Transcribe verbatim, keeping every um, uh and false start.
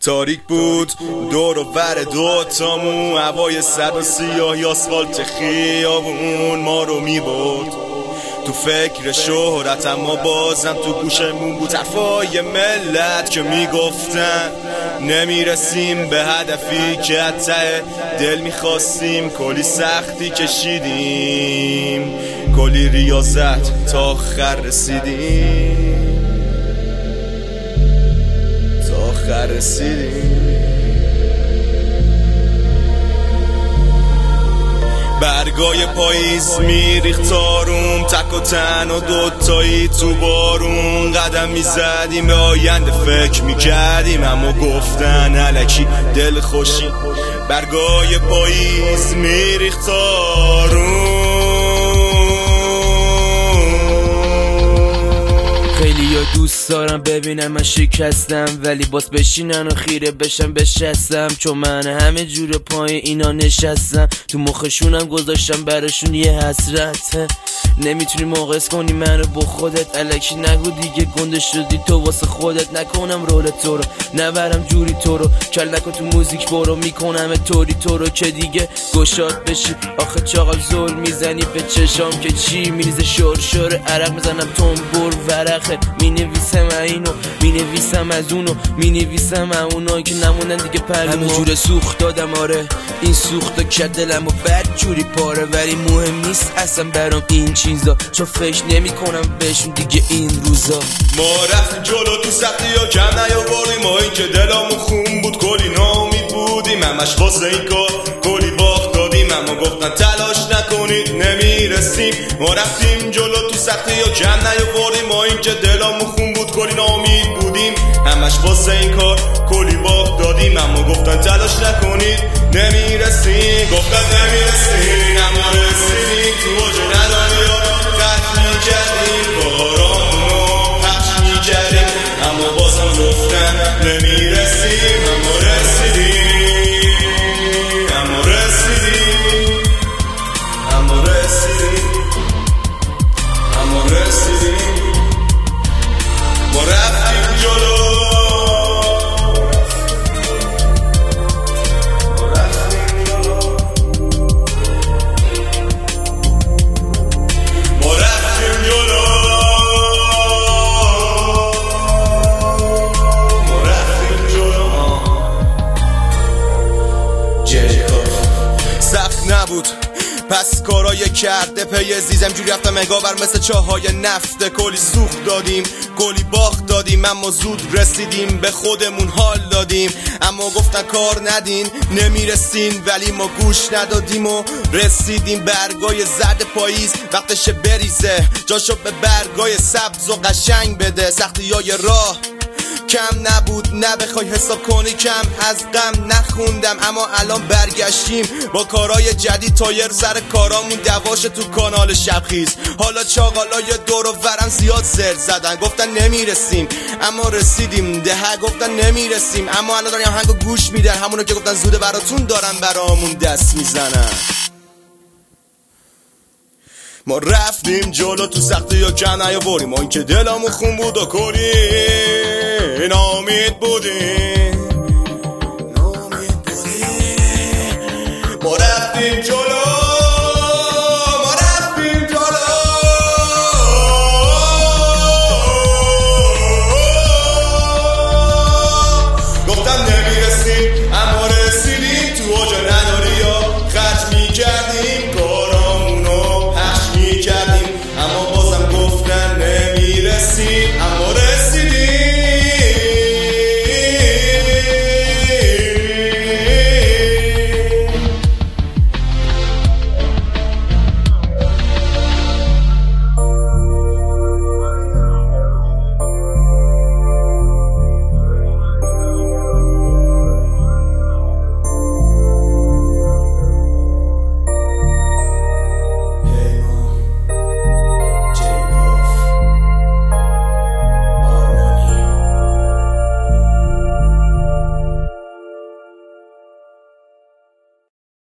تاریک بود دور و بر دوتامون، هوای سرد و سیاهی آسفالت خیابون ما رو میبرد تو فکر شهرت، اما بازم تو گوشمون بود حرفای ملت که میگفتن نمیرسیم به هدفی که ته دل میخواستیم. کلی سختی کشیدیم، کلی ریاضت تا آخر رسیدیم، تا آخر رسیدیم. برگای پاییز میریخت تارون، تک و تن و دوتایی تو بارون. قدم میزدیم به آینده فکر میکردیم، اما گفتن الکی دل خوشی. برگای پاییز میریخت تارون. خیلی یا دوست دارم ببینم من شکستم، ولی باز بشینن و خیره بشم بشستم، چون من همه جور پای اینا نشستم. تو مخشونم گذاشتم براشون یه حسرت. نمیتونی موقعس کنی منو با خودت، الکی نگو دیگه گنده شدی تو واسه خودت. نکنم رول تو رو، نبرم جوری تو رو، کل نکن تو موزیک برو، میکنم طوری تو رو که دیگه گشاد بشی. آخه چاقل زل میزنی به چشام که چی مینیزه شور شور عرق میزنم تنبور ورقه. مینویسم اینو مینویسم از اونو مینویسم اونایی که نموندن دیگه پرمون. همه جور سوخت دادم آره، این سوختا که دلمو بد جوری پاره، ولی مهم نیست اصلا برام این چیزا، چون فکر نمی کنم بهشون دیگه این روزا. ما رفتیم جلو تو سختی ها کم نیاوردیم، ما این که دلامون خون بود کلی ناامید بودیم، همش واسه این کار کلی باخت دادیم، اما گفتن تلاش نکنید نمیرسیم. ما رفتیم جلو تو سختی ها کم نیاوردیم، ما این که دلامون خون بود کلی ناامید بودیم، همش واسه این کار کلی باخت دادیم، اما گفتن تلاش نکنید نمیرسیم. گفتن نمیرسیم اما رسیدیم، تو اوج ندانیا خط میکردیم، کارامونو پخش میکردیم، اما بازم گفتن نمیرسیم. اما رسیدیم، اما رسیدیم، اما رسیدیم، اما رسیدیم. ما رفتیم جلو، نبود پس کارای کرده پی زیزم جوری رفتم انگار بر مثل چاهای نفته. کلی سوخت دادیم کلی باخت دادیم، اما زود رسیدیم به خودمون حال دادیم، اما گفتن کار ندین نمیرسین، ولی ما گوش ندادیم و رسیدیم. برگای زرد پاییز وقتش بریزه، جاشو به برگای سبز و قشنگ بده. سختی های راه کم نبود نه بخوای حساب کنی کم، از غم نخوندم اما الان برگشتیم با کارهای جدید. تایر سر کارامون دواشه تو کانال شبخیز، حالا چاقالای دور و ورم زیاد زر زدن، گفتن نمیرسیم اما رسیدیم. ده گفتن نمیرسیم اما الان داریم هنگو گوش میدن، همونو که گفتن زوده براتون دارن برامون دست میزنن. ما رفتیم جلو تو سختی ها کم نیاوردیم، ما این که دلمون خون بود و کلی ناامید بودیم، ناامید بودیم. ما رفتیم جلو، ما رفتیم جلو، گفتم نمیرسیم